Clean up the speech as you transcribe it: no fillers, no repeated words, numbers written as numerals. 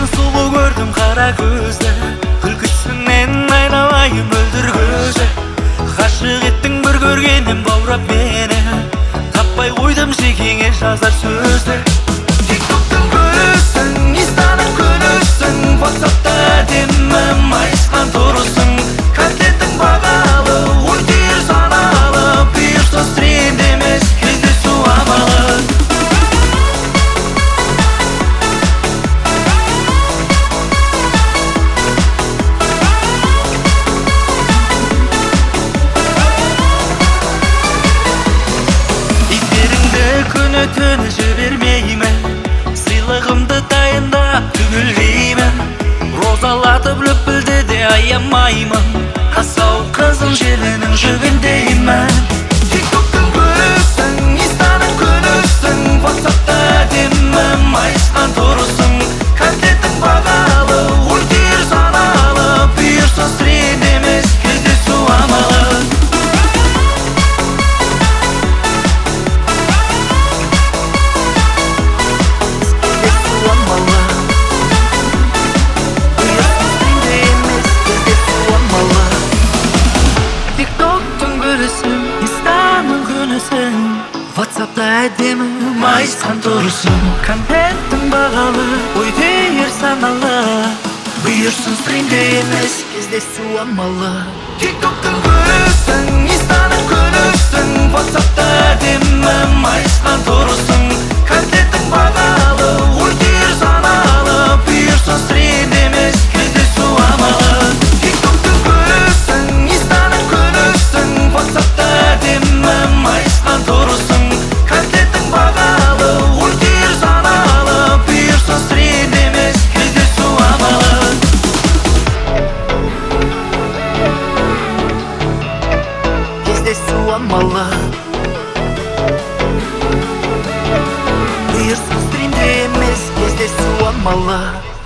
сулуу көрдүм кара көздө, күлкүсүнөн айналайын мөлдүр көзү. Гашык еттиң бір көргеним баурап мени, таппай койдум шекеңе жазар сөздү. Тиктоктун көрүсүң, инстанын көрүсүң, WhatsApp'та әдемі майысқан турусуң. Контенттің бағалы, ультир саналы, бұйырса стримде емес, кездесу амалы. Күні түні жібермеймін, сыйлығымды дайындап түгілдеймін. Розалатып лүпілді де аямаймын, асау қызыл желінің жүгіндеймін. Тиктоктың көрісің, инстаның көрісің, WhatsApp'та әдемі майысқан турусың. Контенттің бағалы, ультир саналы, бұйырса стримде емес, кездесу амалы. WhatsApp'ta әдемі майысқан турусың. Контенттің бағалы, ой дейір саналы, бұйырсын стримде емес, кездесу амалы. Тиктоктың көрісің, инстаның көрісің, WhatsApp'та әдемі майысқан турусың. Контенттің бағалы, ой дейір саналы, бұйырсын стримде емес, кездесу амалы. Тиктоктың көрісің, инстаның көрісің, WhatsApp'та әдемі майысқан турусың. Бұйырсын стримде емес, кездесу амалы.